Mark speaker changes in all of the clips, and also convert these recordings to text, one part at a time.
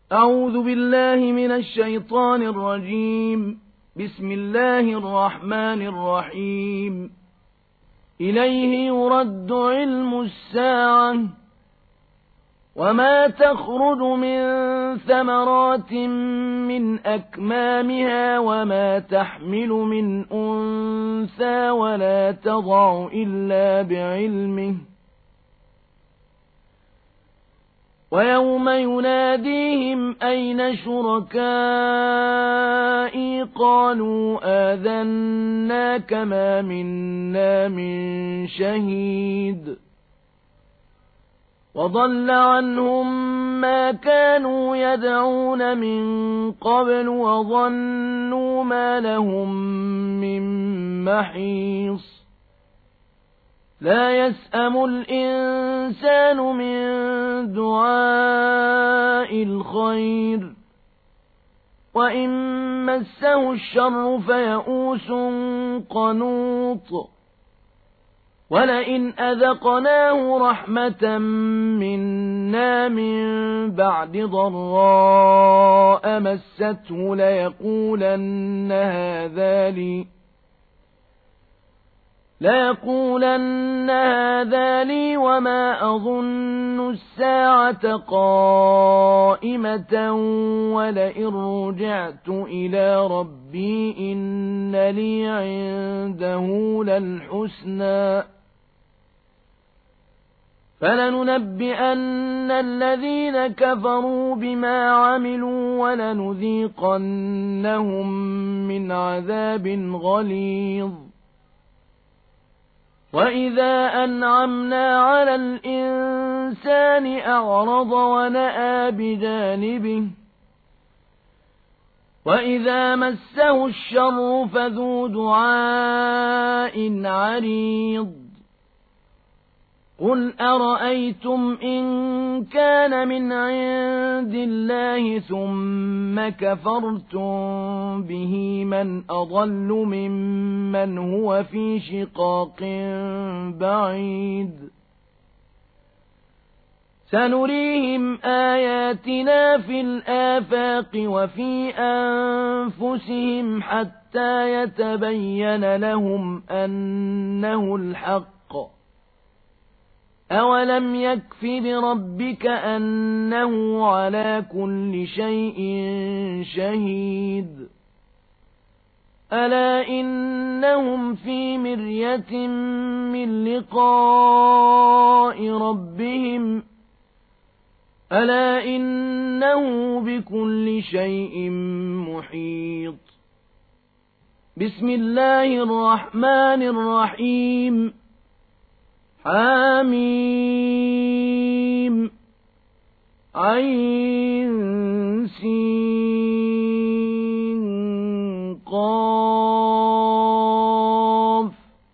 Speaker 1: أعوذ بالله من الشيطان الرجيم. بسم الله الرحمن الرحيم. إليه يرد علم الساعة وما تخرج من ثمرات من أكمامها وما تحمل من أنثى ولا تضع إلا بعلمه ويوم يناديهم أين شركائي قالوا آذناك ما منا من شهيد وضل عنهم ما كانوا يدعون من قبل وظنوا ما لهم من محيص لا يسأم الإنسان من دعاء الخير وإن مسه الشر فيئوس قنوط ولئن أذقناه رحمة منا من بعد ضراء مسته ليقولن هذا لي وما أظن الساعة قائمة ولئن رجعت إلى ربي إن لي عنده للحسنى فلننبئن الذين كفروا بما عملوا ولنذيقنهم من عذاب غليظ وإذا أنعمنا على الإنسان أعرض ونأى بجانبه وإذا مسه الشر فذو دعاء عريض قل أرأيتم إن كان من عند الله ثم كفرتم به من أضل ممن هو في شقاق بعيد سنريهم آياتنا في الآفاق وفي أنفسهم حتى يتبين لهم أنه الحق أولم يكف بربك أنه على كل شيء شهيد ألا إنهم في مرية من لقاء ربهم ألا إنه بكل شيء محيط بسم الله الرحمن الرحيم حميم عين سين قاف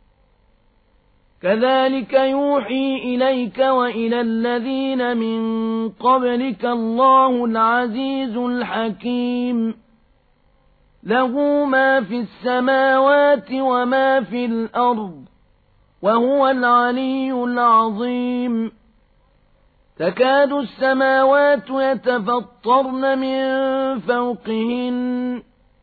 Speaker 1: كذلك يوحي إليك وإلى الذين من قبلك الله العزيز الحكيم له ما في السماوات وما في الأرض وهو العلي العظيم تكاد السماوات يتفطرن من فوقهن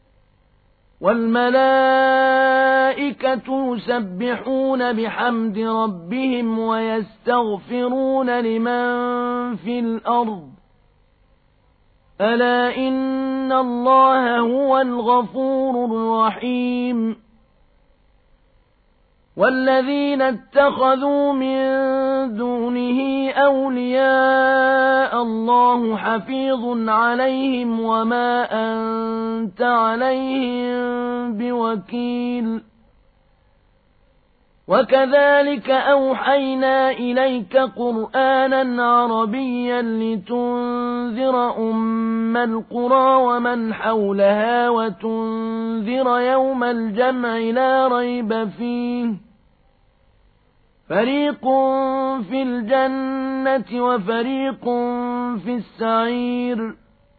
Speaker 1: والملائكة يسبحون بحمد ربهم ويستغفرون لمن في الأرض ألا إن الله هو الغفور الرحيم والذين اتخذوا من دونه أولياء الله حفيظ عليهم وما أنت عليهم بوكيل وكذلك أوحينا إليك قرآنا عربيا لتنذر أم القرى ومن حولها وتنذر يوم الجمع لا ريب فيه فريق في الجنة وفريق في السعير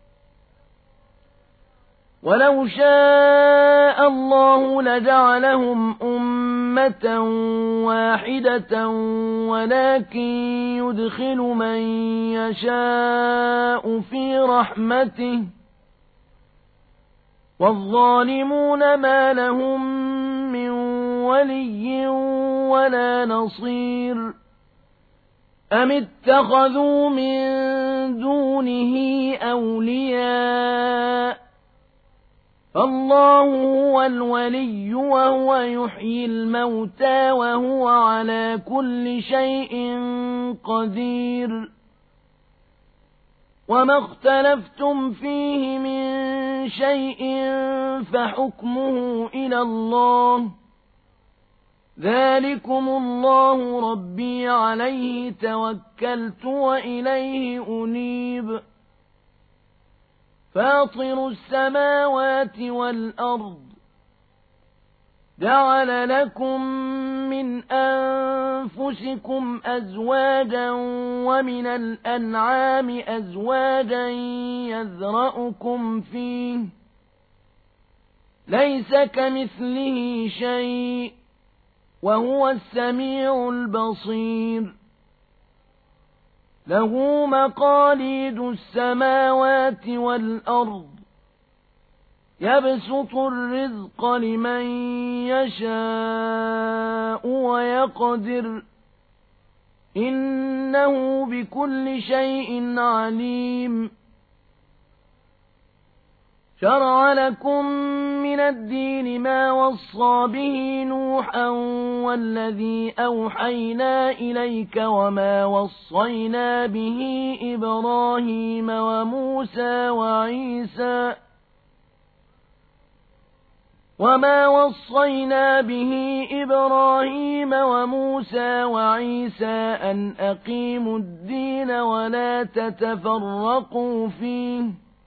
Speaker 1: ولو شاء الله لجعلهم أمة واحدة ولكن يدخل من يشاء في رحمته والظالمون ما لهم من ولي ولا نصير أم اتخذوا من دونه أولياء فالله هو الولي وهو يحيي الموتى وهو على كل شيء قدير وما اختلفتم فيه من شيء فحكمه إلى الله ذلكم الله ربي عليه توكلت وإليه أنيب فاطر السماوات والأرض جعل لكم من أنفسكم أزواجا ومن الأنعام أزواجا يذرأكم فيه ليس كمثله شيء وهو السميع البصير له مقاليد السماوات والأرض يبسط الرزق لمن يشاء ويقدر إنه بكل شيء عليم شرع لكم من الدين ما وصى به نوحا والذي أوحينا إليك وما وصينا به إبراهيم وموسى وعيسى أن أقيموا الدين ولا تتفرقوا فيه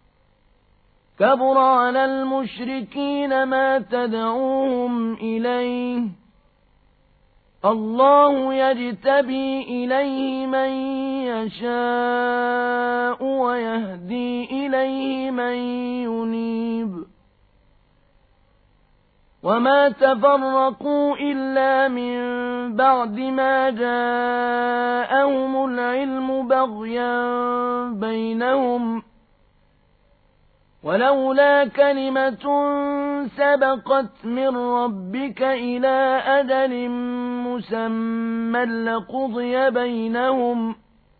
Speaker 1: كبر على المشركين ما تدعوهم إليه الله يجتبي إليه من يشاء ويهدي إليه من ينيب وما تفرقوا إلا من بعد ما جاءهم العلم بغيا بينهم ولولا كلمة سبقت من ربك إلى أجل مسمى لقضي بينهم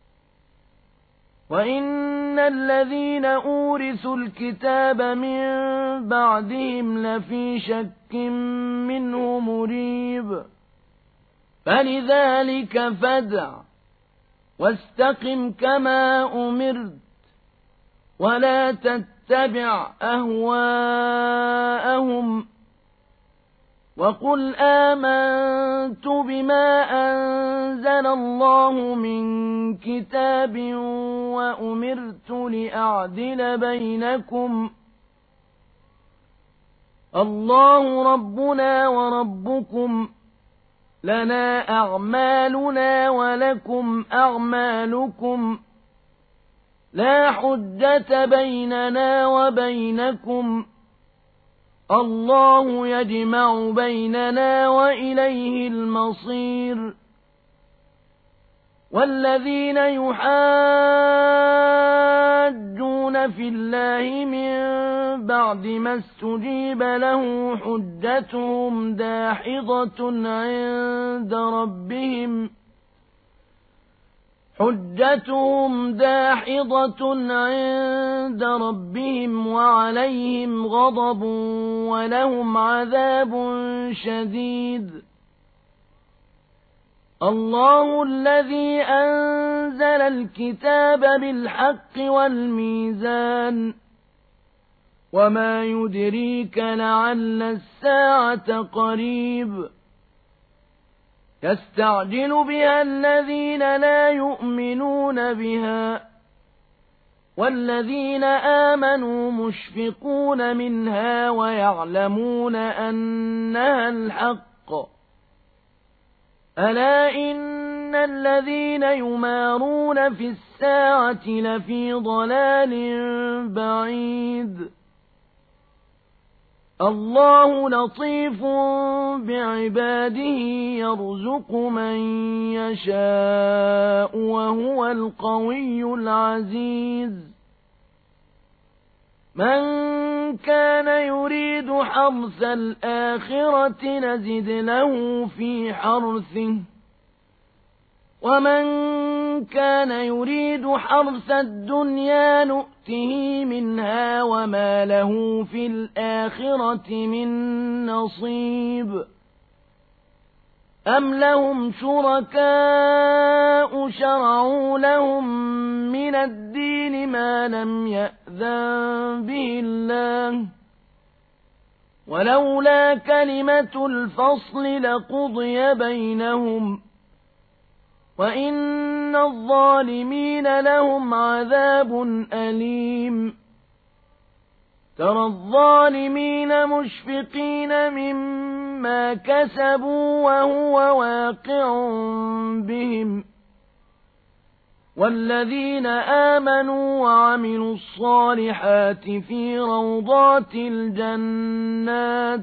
Speaker 1: وإن الذين أورثوا الكتاب من بعدهم لفي شك منه مريب فلذلك فادع واستقم كما أمرت ولا تتبع أهواءهم وقل آمنت بما أنزل الله من كتاب وأمرت لأعدل بينكم الله ربنا وربكم لنا أعمالنا ولكم أعمالكم لا حجة بيننا وبينكم الله يجمع بيننا وإليه المصير والذين يحاجون في الله من بعد ما استجيب له حجتهم داحضة عند ربهم وعليهم غضب ولهم عذاب شديد الله الذي أنزل الكتاب بالحق والميزان وما يدريك لعل الساعة قريب يستعجل بها الذين لا يؤمنون بها والذين آمنوا مشفقون منها ويعلمون أنها الحق ألا إن الذين يمارون في الساعة لفي ضلال بعيد الله لطيف بعباده يرزق من يشاء وهو القوي العزيز من كان يريد حرث الآخرة نزد له في حرثه ومن كان يريد حرث الدنيا نؤته منها وما له في الآخرة من نصيب أم لهم شركاء شرعوا لهم من الدين ما لم يأذن به الله ولولا كلمة الفصل لقضي بينهم وإن الظالمين لهم عذاب أليم ترى الظالمين مشفقين مما كسبوا وهو واقع بهم والذين آمنوا وعملوا الصالحات في روضات الجنات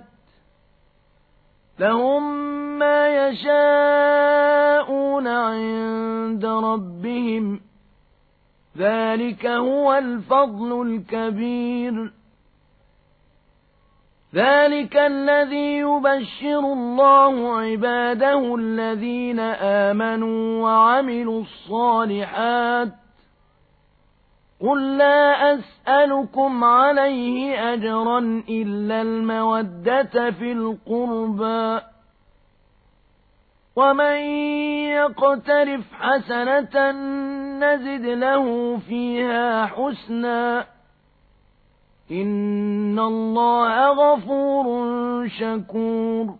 Speaker 1: لهم ما يشاءون عند ربهم ذلك هو الفضل الكبير ذلك الذي يبشر الله عباده الذين آمنوا وعملوا الصالحات قل لا أسألكم عليه أجرا إلا المودة في القربى ومن يقترف حسنة نزد له فيها حسنا إن الله غفور شكور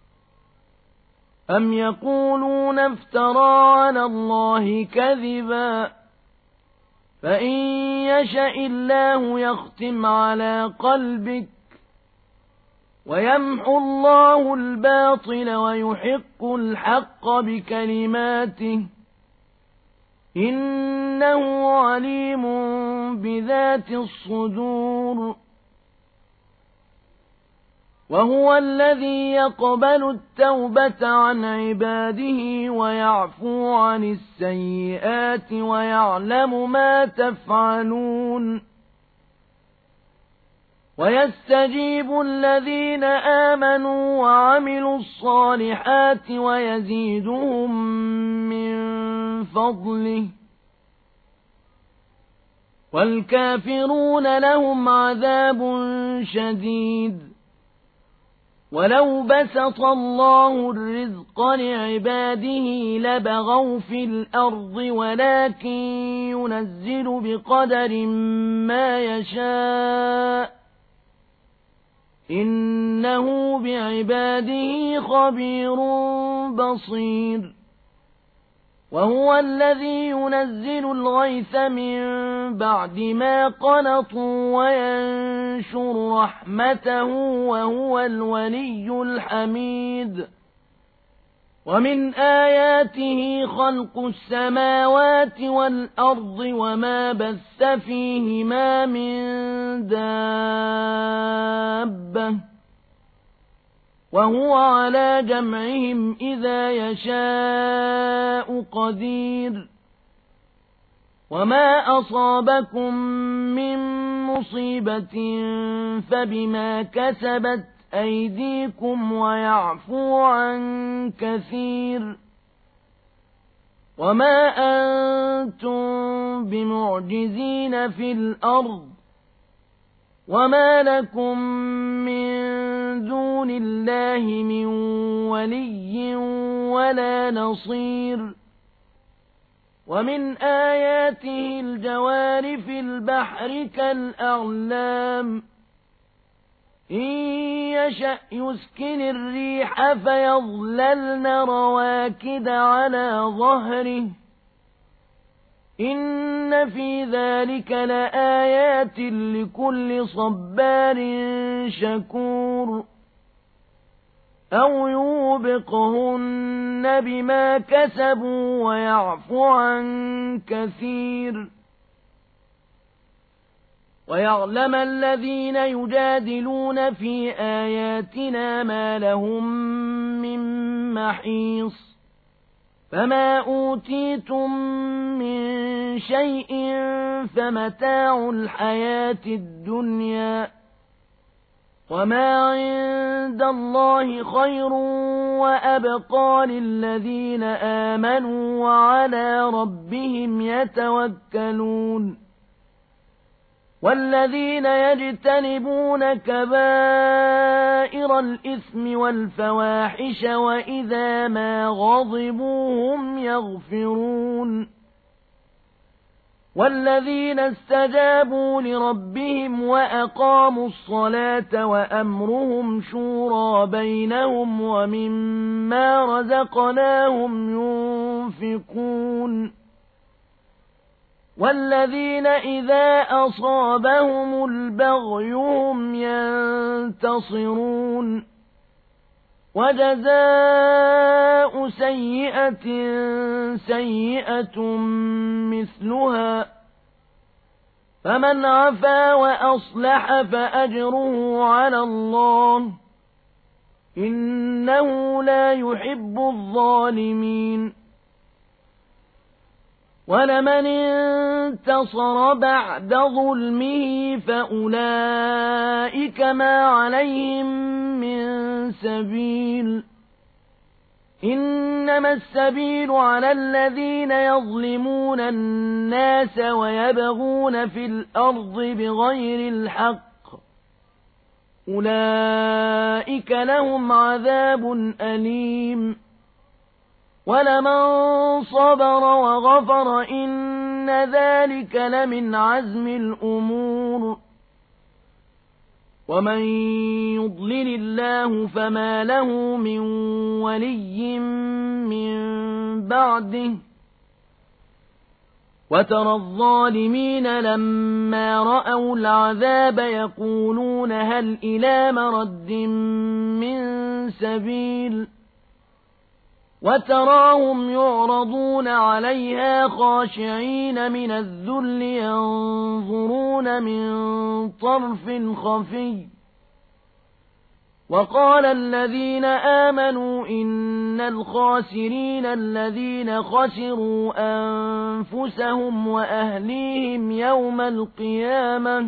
Speaker 1: أم يقولون افترى على الله كذبا فإن يشأ الله يختم على قلبك ويمحو الله الباطل ويحق الحق بكلماته إنه عليم بذات الصدور وهو الذي يقبل التوبة عن عباده ويعفو عن السيئات ويعلم ما تفعلون ويستجيب الذين آمنوا وعملوا الصالحات ويزيدهم من فضله والكافرون لهم عذاب شديد ولو بسط الله الرزق لعباده لبغوا في الأرض ولكن ينزل بقدر ما يشاء إنه بعباده خبير بصير وهو الذي ينزل الغيث من بعد ما قنطوا وينشر رحمته وهو الولي الحميد ومن آياته خلق السماوات والأرض وما بث فيهما من دابة وهو على جمعهم إذا يشاء قدير وما أصابكم من مصيبة فبما كسبت أيديكم ويعفو عن كثير وما أنتم بمعجزين في الأرض وما لكم من دون الله من ولي ولا نصير ومن آياته الجوار في البحر كالأعلام إن يشأ يسكن الريح فيظللن رواكد على ظهره إن في ذلك لآيات لكل صبار شكور أو يوبقهن بما كسبوا ويعفو عن كثير ويعلم الذين يجادلون في آياتنا ما لهم من محيص فما أوتيتم من شيء فمتاع الحياة الدنيا وما عند الله خير وأبقى للذين آمنوا وعلى ربهم يتوكلون والذين يجتنبون كبائر الإثم والفواحش وإذا ما غضبوا هم يغفرون والذين استجابوا لربهم وأقاموا الصلاة وأمرهم شورى بينهم ومما رزقناهم ينفقون والذين إذا أصابهم البغي هم ينتصرون وجزاء سيئة سيئة مثلها فمن عفا وأصلح فأجره على الله إنه لا يحب الظالمين ولمن انتصر بعد ظلمه فأولئك ما عليهم من سبيل إنما السبيل على الذين يظلمون الناس ويبغون في الأرض بغير الحق أولئك لهم عذاب أليم ولمن صبر وغفر إن ذلك لمن عزم الأمور ومن يضلل الله فما له من ولي من بعده وترى الظالمين لما رأوا العذاب يقولون هل إلى مرد من سبيل وتراهم يعرضون عليها خاشعين من الذل ينظرون من طرف خفي وقال الذين آمنوا إن الخاسرين الذين خسروا أنفسهم وأهليهم يوم القيامة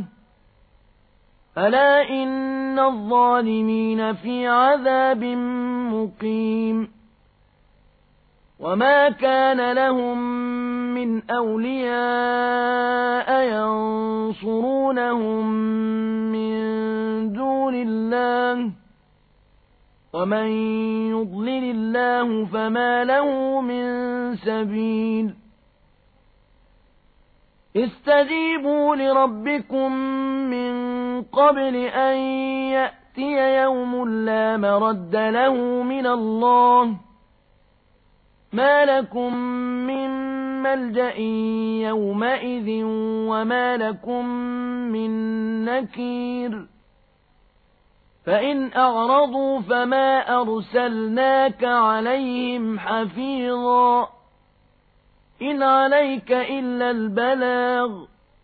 Speaker 1: ألا إن الظالمين في عذاب مقيم وما كان لهم من أولياء ينصرونهم من دون الله ومن يضلل الله فما له من سبيل استجيبوا لربكم من قبل أن يأتي يوم لا مرد له من الله ما لكم من ملجأ يومئذ وما لكم من نكير فإن أعرضوا فما أرسلناك عليهم حفيظا إن عليك إلا البلاغ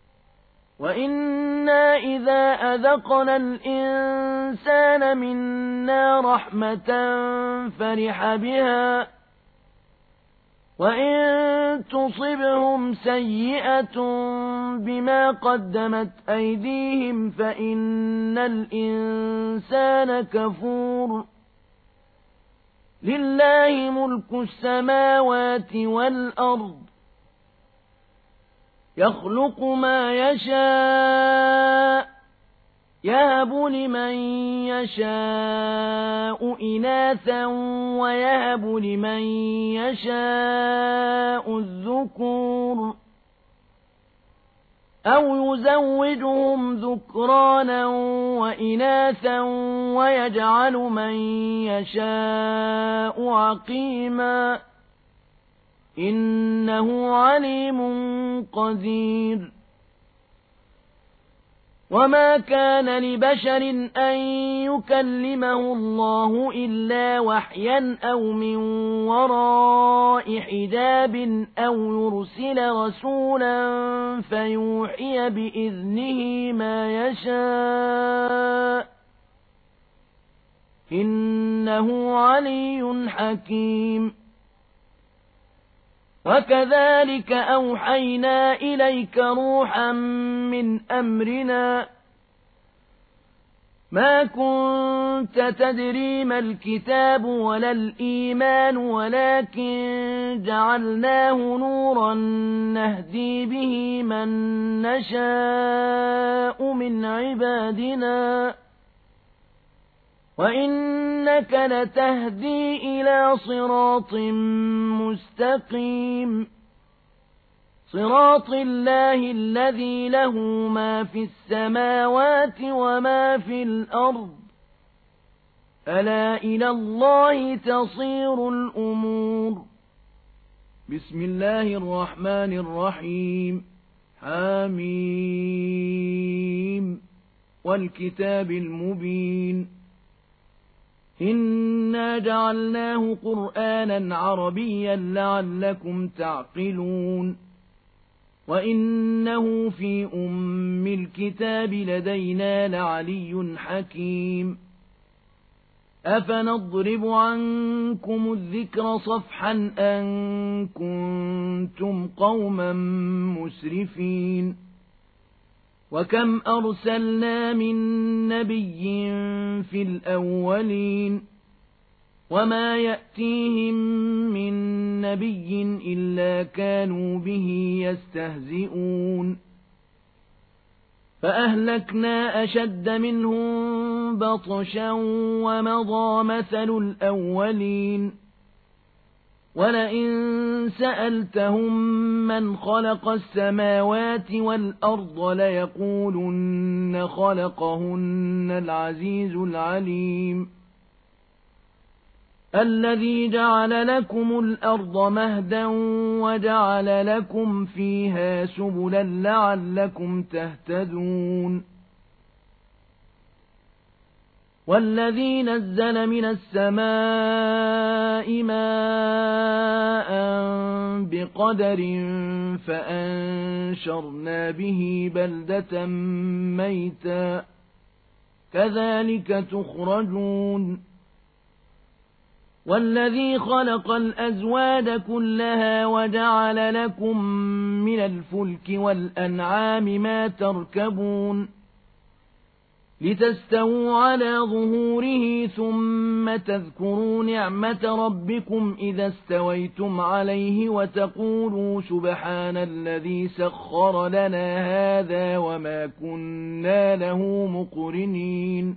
Speaker 1: وإنا إذا أذقنا الإنسان منا رحمة فرح بها وإن تصبهم سيئة بما قدمت أيديهم فإن الإنسان كفور لله ملك السماوات والأرض يخلق ما يشاء يهب لمن يشاء إناثا ويهب لمن يشاء الذكور أو يزوجهم ذكرانا وإناثا ويجعل من يشاء عقيما إنه عليم قدير وما كان لبشر أن يكلمه الله إلا وحيا أو من وراء حجاب أو يرسل رسولا فيوحي بإذنه ما يشاء إن إنه علي حكيم وكذلك أوحينا إليك روحا من أمرنا ما كنت تدري ما الكتاب ولا الإيمان ولكن جعلناه نورا نهدي به من نشاء من عبادنا وإنك لتهدي إلى صراط مستقيم صراط الله الذي له ما في السماوات وما في الأرض ألا إلى الله تصير الأمور بسم الله الرحمن الرحيم حميم والكتاب المبين إنا جعلناه قرآنا عربيا لعلكم تعقلون وإنه في أم الكتاب لدينا لعلي حكيم أفنضرب عنكم الذكر صفحا أن كنتم قوما مسرفين وكم أرسلنا من نبي في الأولين وما يأتيهم من نبي إلا كانوا به يستهزئون فأهلكنا أشد منهم بطشا ومضى مثل الأولين ولئن سألتهم من خلق السماوات والأرض ليقولن خلقهن العزيز العليم الذي جعل لكم الأرض مهدا وجعل لكم فيها سبلا لعلكم تهتدون والذي نزل من السماء ماء بقدر فأنشرنا به بلدة ميتا كذلك تخرجون والذي خلق الأزواج كلها وجعل لكم من الفلك والأنعام ما تركبون لتستووا على ظهوره ثم تذكروا نعمة ربكم إذا استويتم عليه وتقولوا سبحان الذي سخر لنا هذا وما كنا له مقرنين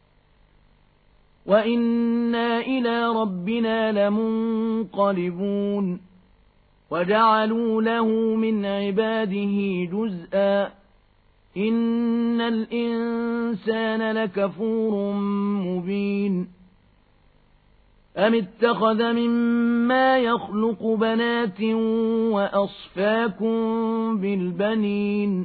Speaker 1: وإنا إلى ربنا لمنقلبون وجعلوا له من عباده جزءا إن الإنسان لكفور مبين أم اتخذ مما يخلق بنات وأصفاكم بالبنين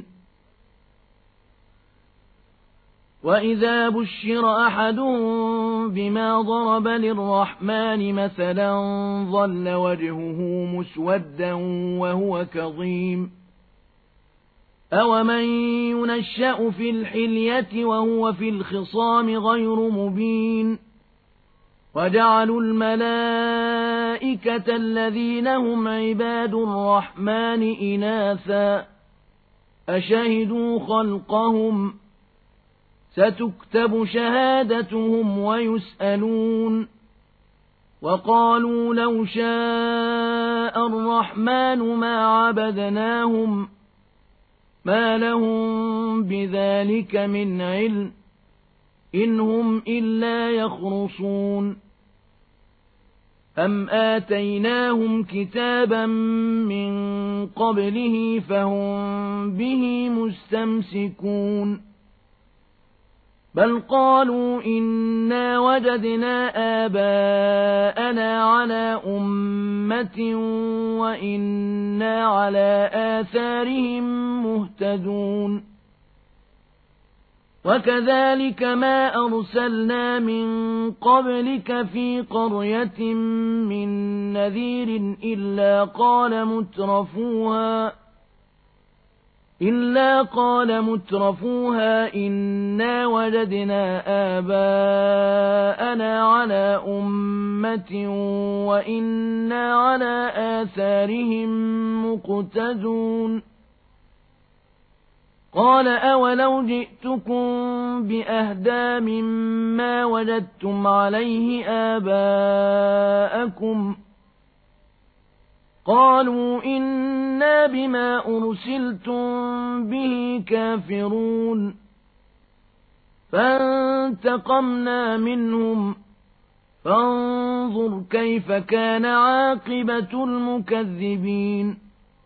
Speaker 1: وإذا بشر أحدهم بما ضرب للرحمن مثلا ظل وجهه مسودا وهو كظيم أومن ينشأ في الحلية وهو في الخصام غير مبين وجعلوا الملائكة الذين هم عباد الرحمن إناثا أشهدوا خلقهم ستكتب شهادتهم ويسألون وقالوا لو شاء الرحمن ما عبدناهم ما لهم بذلك من علم إن هم إلا يخرصون أم آتيناهم كتابا من قبله فهم به مستمسكون بل قالوا إنا وجدنا آباءنا على أمة وإنا على آثارهم مهتدون وكذلك ما أرسلنا من قبلك في قرية من نذير إلا قال إلا قال مترفوها إنا وجدنا آباءنا على أمة وإنا على آثارهم مقتدون قال أولو جئتكم بأهدى مما وجدتم عليه آباءكم قالوا إنا بما أرسلتم به كافرون فانتقمنا منهم فانظر كيف كان عاقبة المكذبين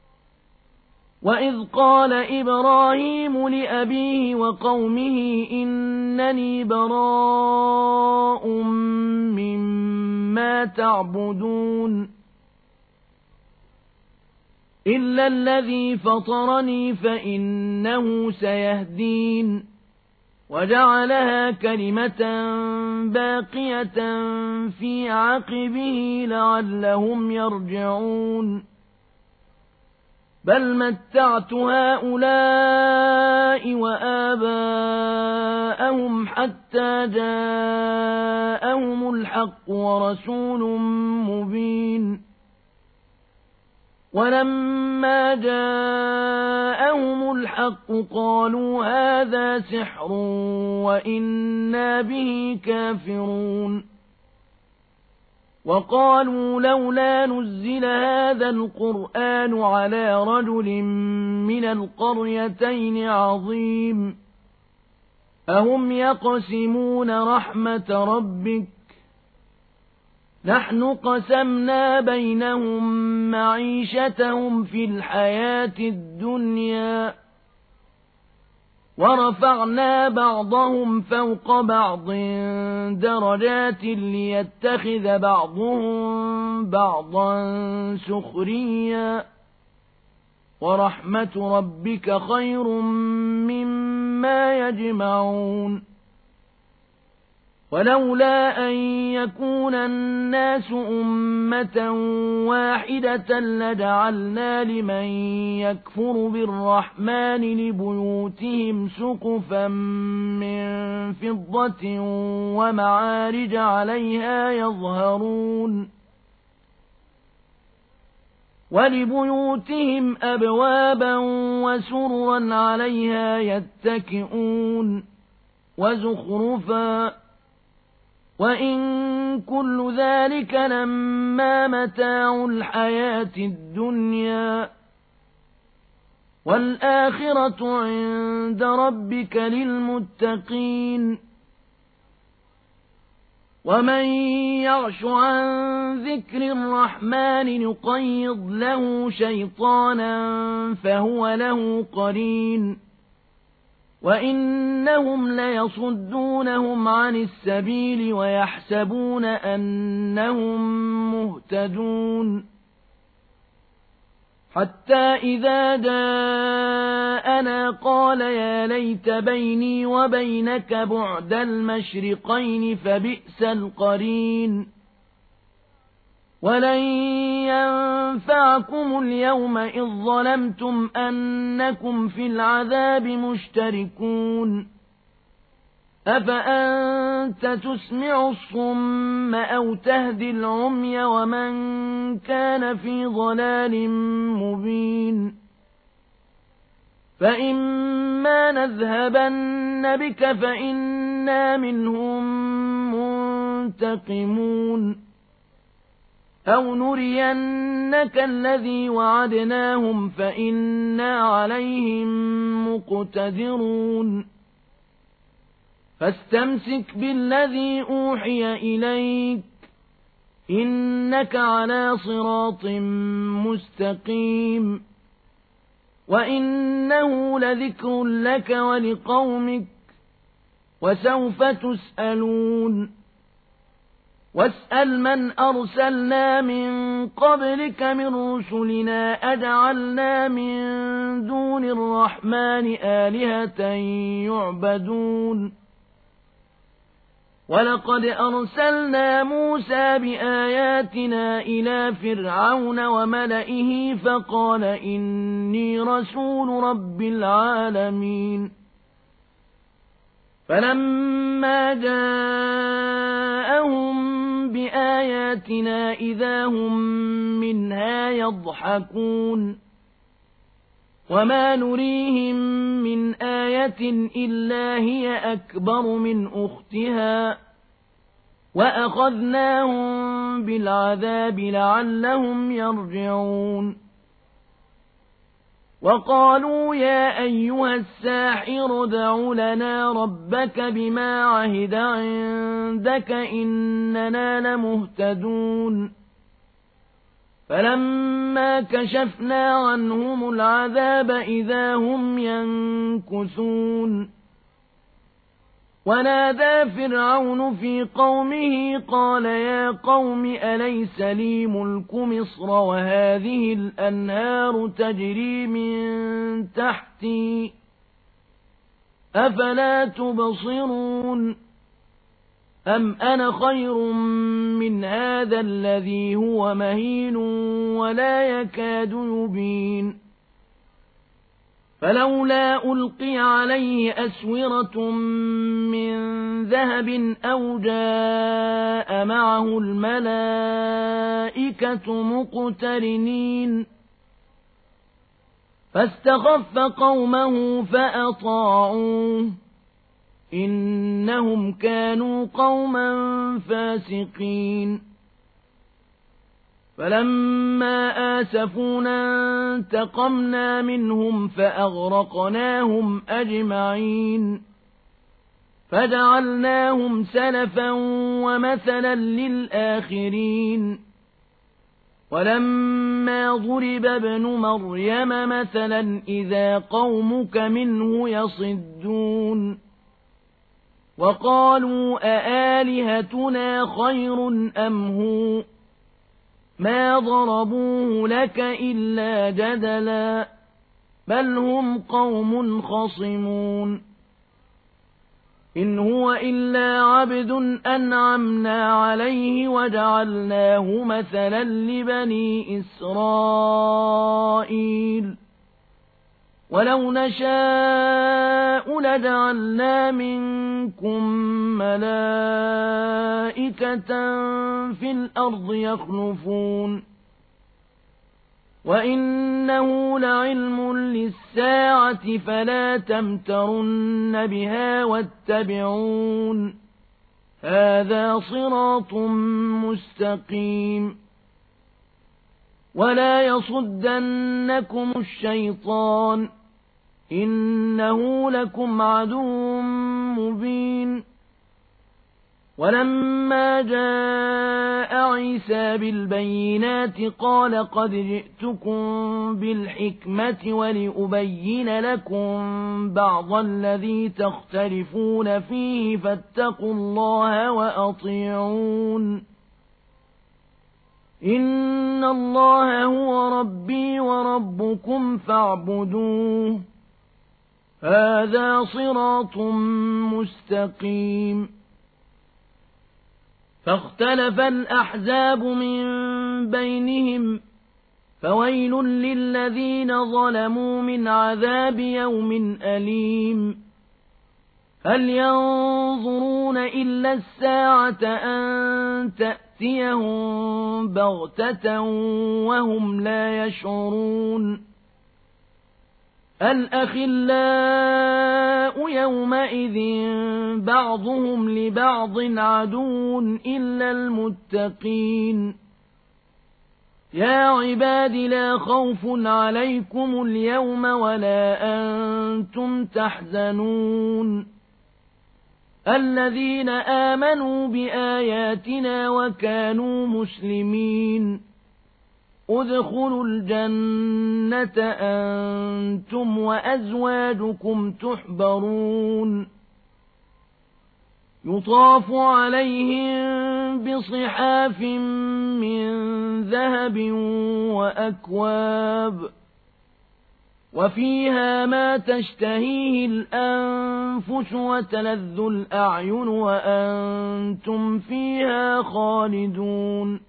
Speaker 1: وإذ قال إبراهيم لأبيه وقومه إنني براء مما تعبدون إلا الذي فطرني فإنه سيهدين وجعلها كلمة باقية في عقبه لعلهم يرجعون بل متعت هؤلاء وآباءهم حتى جاءهم الحق ورسول مبين ولما جاءهم الحق قالوا هذا سحر وإنا به كافرون وقالوا لولا نزل هذا القرآن على رجل من القريتين عظيم أهم يقسمون رحمة ربك نحن قسمنا بينهم معيشتهم في الحياة الدنيا ورفعنا بعضهم فوق بعض درجات ليتخذ بعضهم بعضا سخريا ورحمة ربك خير مما يجمعون ولولا أن يكون الناس أمة واحدة لجعلنا لمن يكفر بالرحمن لبيوتهم سقفا من فضة ومعارج عليها يظهرون ولبيوتهم أبوابا وسررا عليها يتكئون وزخرفا وإن كل ذلك لما متاع الحياة الدنيا والآخرة عند ربك للمتقين ومن يعش عن ذكر الرحمن نقيض له شيطانا فهو له قرين وإنهم ليصدونهم عن السبيل ويحسبون أنهم مهتدون حتى إذا جاءنا قال يا ليت بيني وبينك بعد المشرقين فبئس القرين ولن ينفعكم اليوم إذ ظلمتم أنكم في العذاب مشتركون أفأنت تسمع الصم أو تهدي العمي ومن كان في ضلال مبين فإما نذهبن بك فإنا منهم منتقمون أو نرينك الذي وعدناهم فإنا عليهم مقتدرون فاستمسك بالذي أوحي إليك إنك على صراط مستقيم وإنه لذكر لك ولقومك وسوف تسألون واسأل من أرسلنا من قبلك من رسلنا أجعلنا من دون الرحمن آلهة يعبدون ولقد أرسلنا موسى بآياتنا إلى فرعون وملئه فقال إني رسول رب العالمين فلما جاءهم بآياتنا إذا هم منها يضحكون وما نريهم من آية إلا هي أكبر من أختها وأخذناهم بالعذاب لعلهم يرجعون وقالوا يا أيها الساحر ادع لنا ربك بما عهد عندك إننا لمهتدون فلما كشفنا عنهم العذاب إذا هم ينكثون ونادى فرعون في قومه قال يا قوم أليس لي ملك مصر وهذه الأنهار تجري من تحتي أفلا تبصرون أم أنا خير من هذا الذي هو مهين ولا يكاد يبين فلولا ألقي عليه أسورة من ذهب أو جاء معه الملائكة مقترنين فاستخف قومه فأطاعوه إنهم كانوا قوما فاسقين فلما آسفونا انتقمنا منهم فأغرقناهم أجمعين فجعلناهم سلفا ومثلا للآخرين ولما ضرب ابن مريم مثلا إذا قومك منه يصدون وقالوا أآلهتنا خير أم هو ما ضربوه لك إلا جدلا بل هم قوم خصمون إن هو إلا عبد أنعمنا عليه وجعلناه مثلا لبني إسرائيل ولو نشاء لجعلنا منكم ملائكة في الأرض يخلفون وإنه لعلم للساعة فلا تمترن بها واتبعون هذا صراط مستقيم ولا يصدنكم الشيطان إنه لكم عدو مبين ولما جاء عيسى بالبينات قال قد جئتكم بالحكمة ولأبين لكم بعض الذي تختلفون فيه فاتقوا الله وأطيعون إن الله هو ربي وربكم فاعبدوه هذا صراط مستقيم فاختلف الأحزاب من بينهم فويل للذين ظلموا من عذاب يوم أليم هل ينظرون إلا الساعة أن تأتيهم بغتة وهم لا يشعرون الأخلاء يومئذ بعضهم لبعض عدو إلا المتقين يا عباد لا خوف عليكم اليوم ولا أنتم تحزنون الذين آمنوا بآياتنا وكانوا مسلمين ادخلوا الجنة أنتم وأزواجكم تحبرون يطاف عليهم بصحاف من ذهب وأكواب وفيها ما تشتهيه الأنفس وتلذ الأعين وأنتم فيها خالدون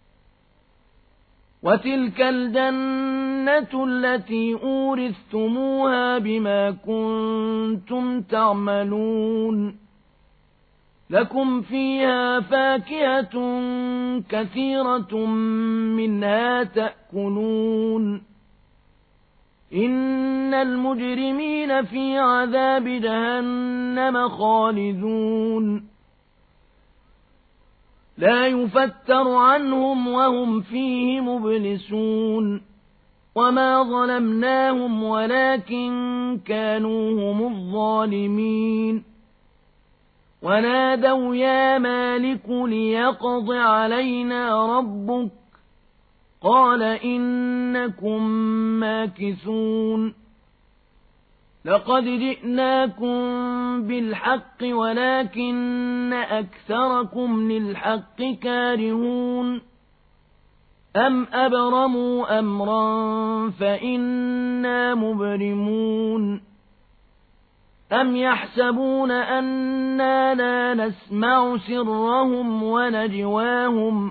Speaker 1: وتلك الجنة التي أورثتموها بما كنتم تعملون لكم فيها فاكهة كثيرة منها تأكلون إن المجرمين في عذاب جهنم خالدون لا يفتر عنهم وهم فيه مبلسون وما ظلمناهم ولكن كانوا هم الظالمين ونادوا يا مالك ليقض علينا ربك قال إنكم ماكثون لقد جئناكم بالحق ولكن أكثركم للحق كارهون أم أبرموا أمرا فإنا مبرمون أم يحسبون أنا لا نسمع سرهم ونجواهم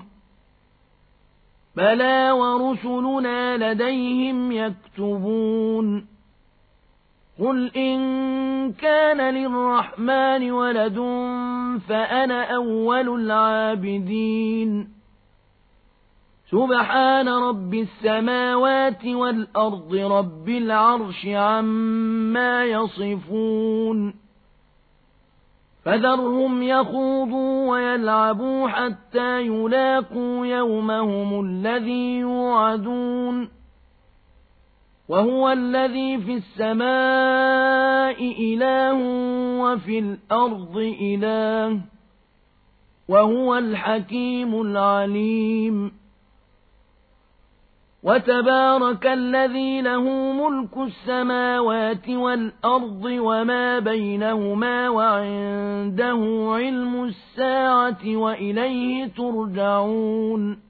Speaker 1: بلى ورسلنا لديهم يكتبون قل إن كان للرحمن ولد فأنا أول العابدين سبحان رب السماوات والأرض رب العرش عما يصفون فذرهم يخوضوا ويلعبوا حتى يلاقوا يومهم الذي يوعدون وهو الذي في السماء إله وفي الأرض إله وهو الحكيم العليم وتبارك الذي له ملك السماوات والأرض وما بينهما وعنده علم الساعة وإليه ترجعون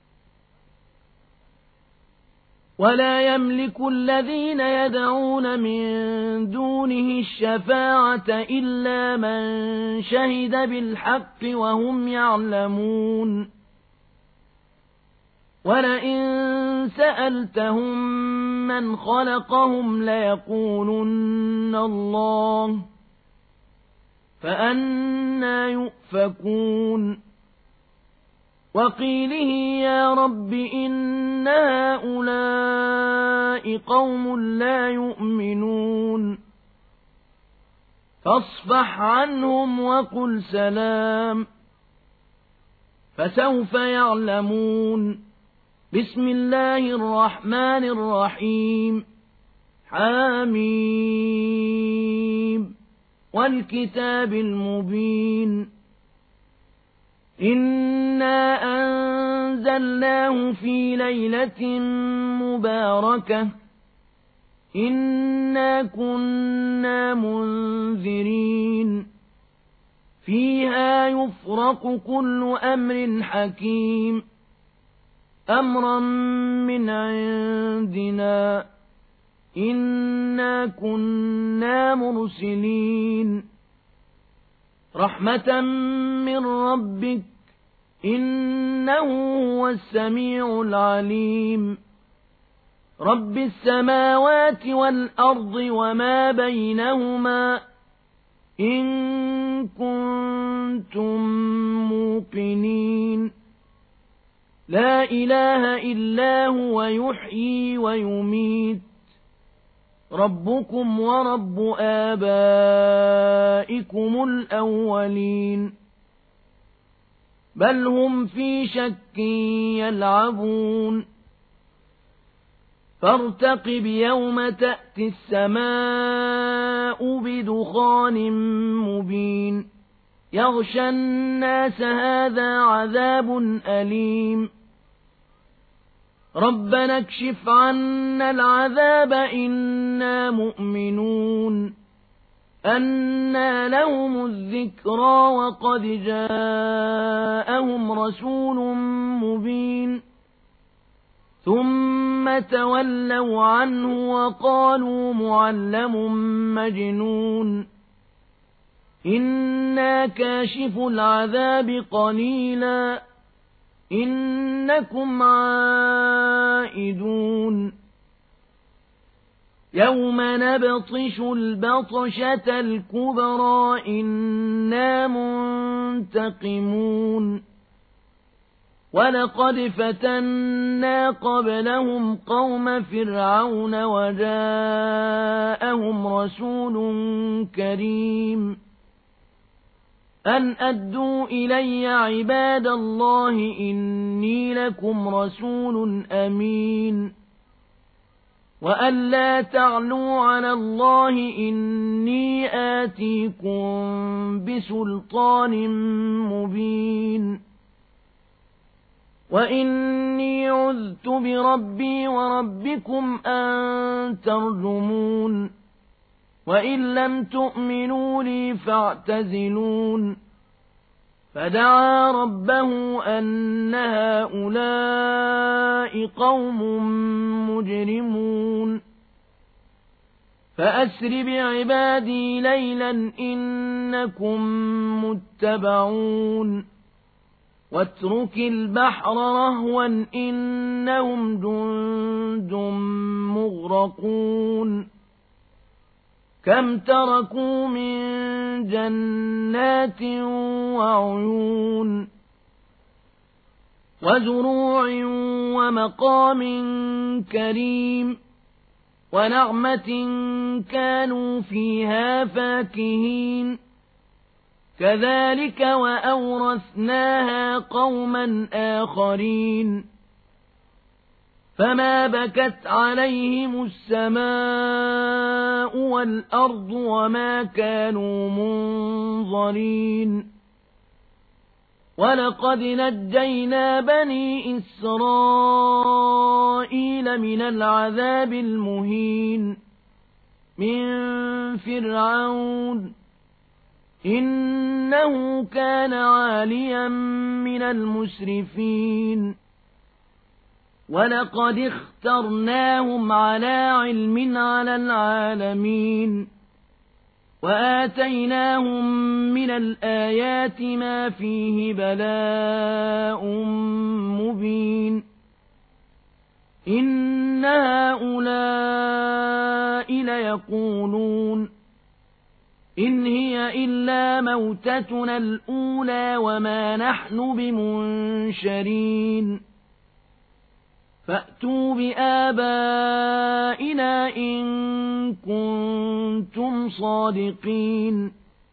Speaker 1: ولا يملك الذين يدعون من دونه الشفاعة إلا من شهد بالحق وهم يعلمون ولئن سألتهم من خلقهم ليقولن الله فأنى يؤفكون وقيله يا رب إن هؤلاء قوم لا يؤمنون فاصفح عنهم وقل سلام فسوف يعلمون بسم الله الرحمن الرحيم حميم والكتاب المبين إنا أنزلناه في ليلة مباركة إنا كنا منذرين فيها يفرق كل أمر حكيم أمرا من عندنا إنا كنا مرسلين رحمة من ربك إنه هو السميع العليم رب السماوات والأرض وما بينهما إن كنتم موقنين لا إله إلا هو يحيي ويميت ربكم ورب آبائكم الأولين بل هم في شك يلعبون فارتقب يوم تأتي السماء بدخان مبين يغشى الناس هذا عذاب أليم ربنا اكشف عنا العذاب إنا مؤمنون أنى لهم الذكرى وقد جاءهم رسول مبين ثم تولوا عنه وقالوا معلم مجنون إنا كاشف العذاب قليلا إنكم عائدون يوم نبطش البطشة الكبرى إنا منتقمون ولقد فتنا قبلهم قوم فرعون وجاءهم رسول كريم أن أدوا إلي عباد الله إني لكم رسول أمين وأن لا تعلوا على الله إني آتيكم بسلطان مبين وإني عذت بربي وربكم أن ترجمون وإن لم تؤمنوا لي فاعتزلون فدعا ربه أن هؤلاء قوم مجرمون فأسر بعبادي ليلا إنكم متبعون واترك البحر رهوا إنهم جند مغرقون كم تركوا من جنات وعيون وزروع ومقام كريم ونعمة كانوا فيها فاكهين كذلك وأورثناها قوما آخرين فما بكت عليهم السماء والأرض وما كانوا منظرين ولقد نجينا بني إسرائيل من العذاب المهين من فرعون إنه كان عاليا من المسرفين ولقد اخترناهم على علم على العالمين وآتيناهم من الآيات ما فيه بلاء مبين إن هؤلاء ليقولون إن هي إلا موتتنا الأولى وما نحن بمنشرين فأتوا بآبائنا إن كنتم صادقين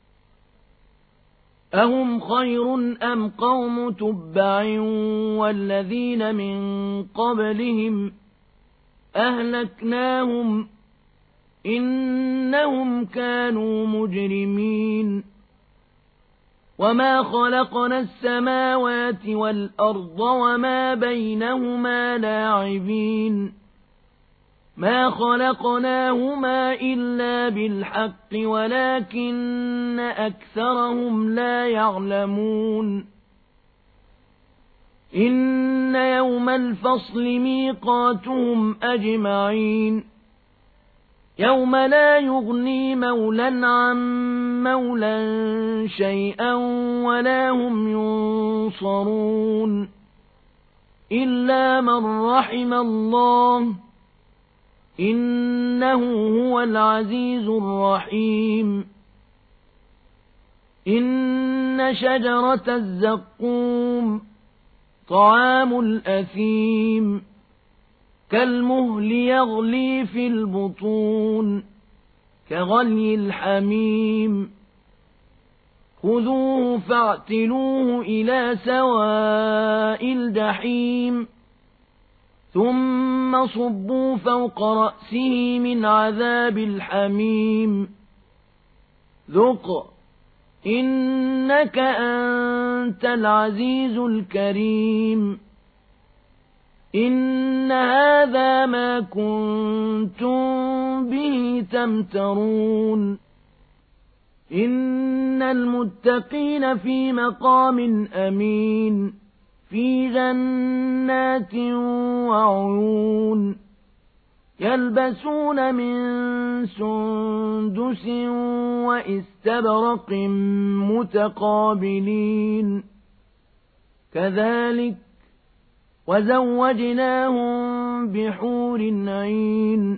Speaker 1: أهم خير أم قوم تبع والذين من قبلهم أهلكناهم إنهم كانوا مجرمين وما خلقنا السماوات والأرض وما بينهما لاعبين ما خلقناهما إلا بالحق ولكن أكثرهم لا يعلمون إن يوم الفصل ميقاتهم أجمعين يوم لا يغني مولا عن مولا شيئا ولا هم ينصرون إلا من رحم الله إنه هو العزيز الرحيم إن شجرة الزقوم طعام الأثيم كالمهل يغلي في البطون كغلي الحميم خذوه فاعتلوه إلى سواء الجحيم ثم صبوا فوق رأسه من عذاب الحميم ذق إنك أنت العزيز الكريم إن هذا ما كنتم به تمترون إن المتقين في مقام أمين في جنات وعيون يلبسون من سندس وإستبرق متقابلين كذلك وزوجناهم بحور عين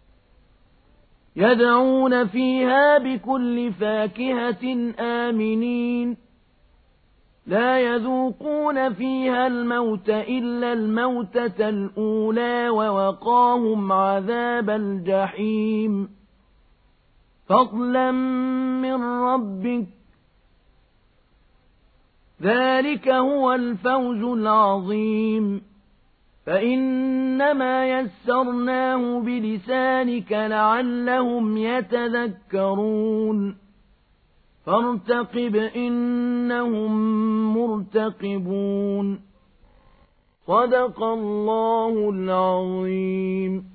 Speaker 1: يدعون فيها بكل فاكهة آمنين لا يذوقون فيها الموت إلا الموتة الأولى ووقاهم عذاب الجحيم فضلا من ربك ذلك هو الفوز العظيم فإنما يسرناه بلسانك لعلهم يتذكرون فارتقب إنهم مرتقبون صدق الله العظيم.